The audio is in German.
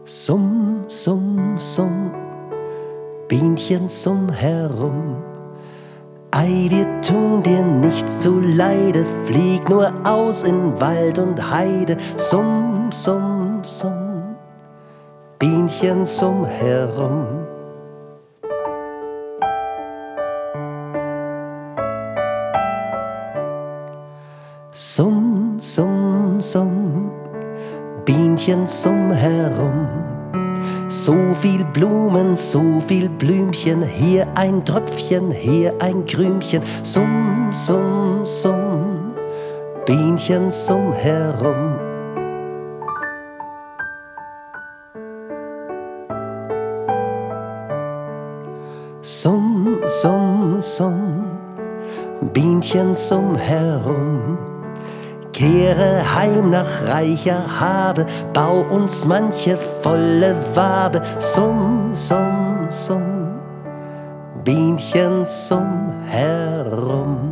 Summ, summ, summ, Bienchen summ herum. Ei, wir tun dir nichts zuleide, flieg nur aus in Wald und Heide. Summ, summ, summ, Bienchen summ herum. Summ, summ, summ, Bienchen summ herum. So viel Blumen, so viel Blümchen, hier ein Tröpfchen, hier ein Krümchen. Summ, summ, summ, Bienchen summ herum. Summ, summ, summ, Bienchen summ herum. Kehre heim nach reicher Habe, bau uns manche volle Wabe. Summ, summ, summ, Bienchen summ herum.